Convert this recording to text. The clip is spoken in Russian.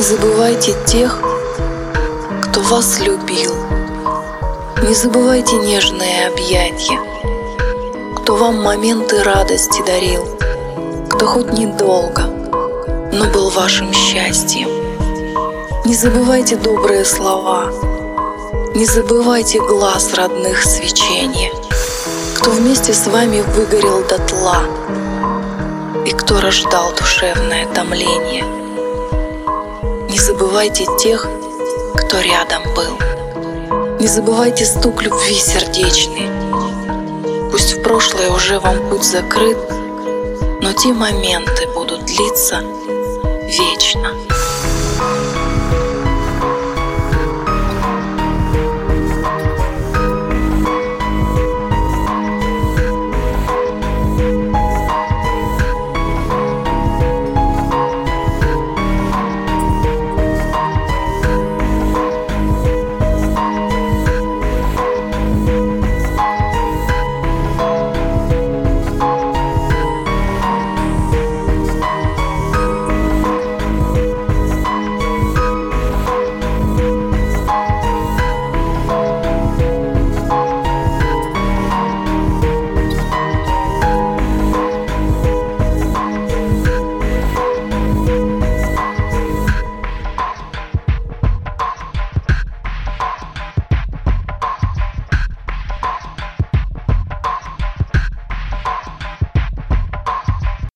Не забывайте тех, кто вас любил. Не забывайте нежные объятия, кто вам моменты радости дарил, кто хоть недолго, но был вашим счастьем. Не забывайте добрые слова, не забывайте глаз родных свечения, кто вместе с вами выгорел дотла и кто рождал душевное томление. Не забывайте тех, кто рядом был. Не забывайте стук любви сердечный. Пусть в прошлое уже вам путь закрыт, но те моменты будут длиться вечно.